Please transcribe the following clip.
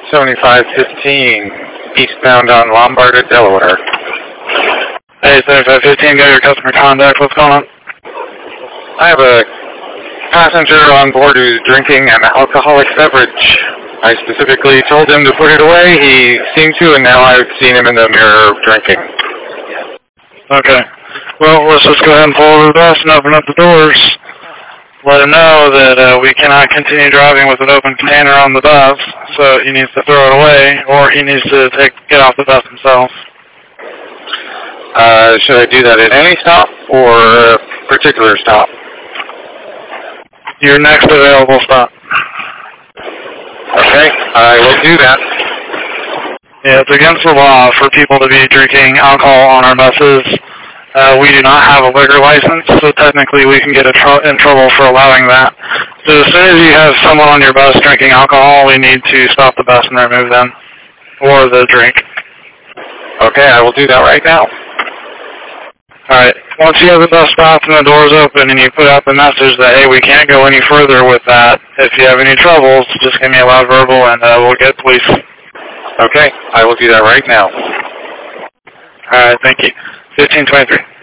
7515, eastbound on Lombard at Delaware. Hey, 7515, got your customer contact. What's going on? I have a passenger on board who's drinking an alcoholic beverage. I specifically told him to put it away. He seemed to, and now I've seen him in the mirror drinking. Okay. Well, let's just go ahead and pull over the bus and open up the doors. Let him know that we cannot continue driving with an open container on the bus, so he needs to throw it away, or he needs to get off the bus himself. Should I do that at any stop or a particular stop? Your next available stop. Okay, I will do that. Yeah, it's against the law for people to be drinking alcohol on our buses. We do not have a liquor license, so technically we can get in trouble for allowing that. So as soon as you have someone on your bus drinking alcohol, we need to stop the bus and remove them, or the drink. Okay, I will do that right now. Alright, once you have the bus stopped and the doors open and you put out the message that, hey, we can't go any further with that, if you have any troubles, just give me a loud verbal and we'll get police. Okay, I will do that right now. Alright, thank you. 1523.